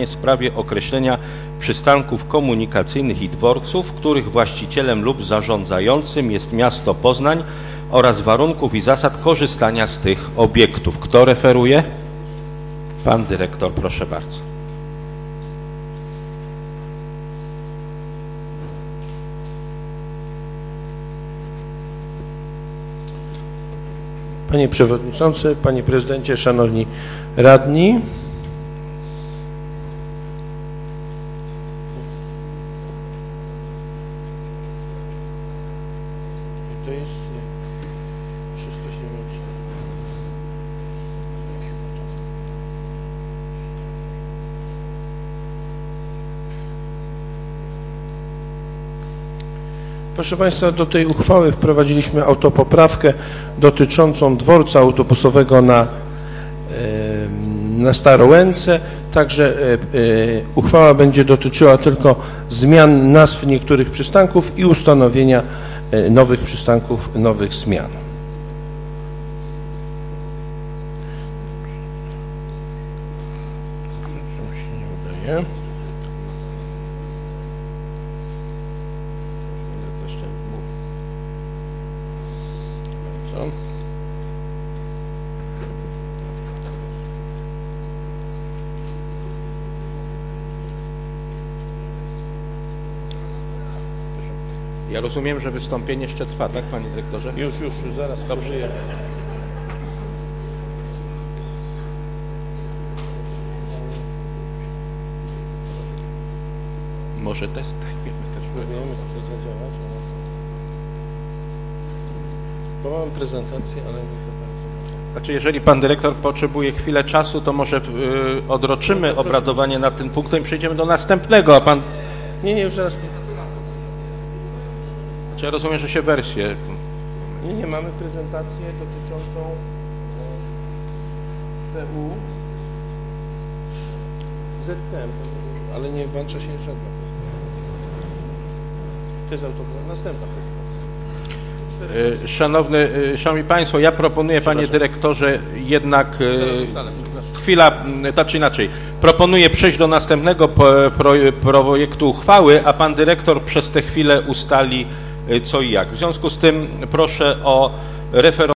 w sprawie określenia przystanków komunikacyjnych i dworców, których właścicielem lub zarządzającym jest miasto Poznań oraz warunków i zasad korzystania z tych obiektów. Kto referuje? Pan dyrektor, proszę bardzo. Panie Przewodniczący, Panie Prezydencie, Szanowni Radni. To jest 374. Proszę Państwa, do tej uchwały wprowadziliśmy autopoprawkę dotyczącą dworca autobusowego na Starołęce. Także uchwała będzie dotyczyła tylko zmian nazw niektórych przystanków i ustanowienia nowych przystanków, nowych zmian. Czemu się nie udaje? Ja rozumiem, że wystąpienie jeszcze trwa, tak, panie dyrektorze? Już, zaraz. Dobrze. Może test, wiemy też. Wiemy, jak to zadziałać. Bo mam prezentację, ale nie za bardzo. Znaczy, jeżeli pan dyrektor potrzebuje chwilę czasu, to może odroczymy obradowanie nad tym punktem i przejdziemy do następnego, a pan... Nie, już zaraz. Czy ja rozumiem, że się wersję... Nie, mamy prezentację dotyczącą PU, ZTM, ale nie włącza się żadna. To jest następna prezentacja. Szanowni Państwo, ja proponuję, panie dyrektorze, jednak chwila, tak czy inaczej, proponuję przejść do następnego projektu uchwały, a pan dyrektor przez tę chwilę ustali co i jak. W związku z tym proszę o referowanie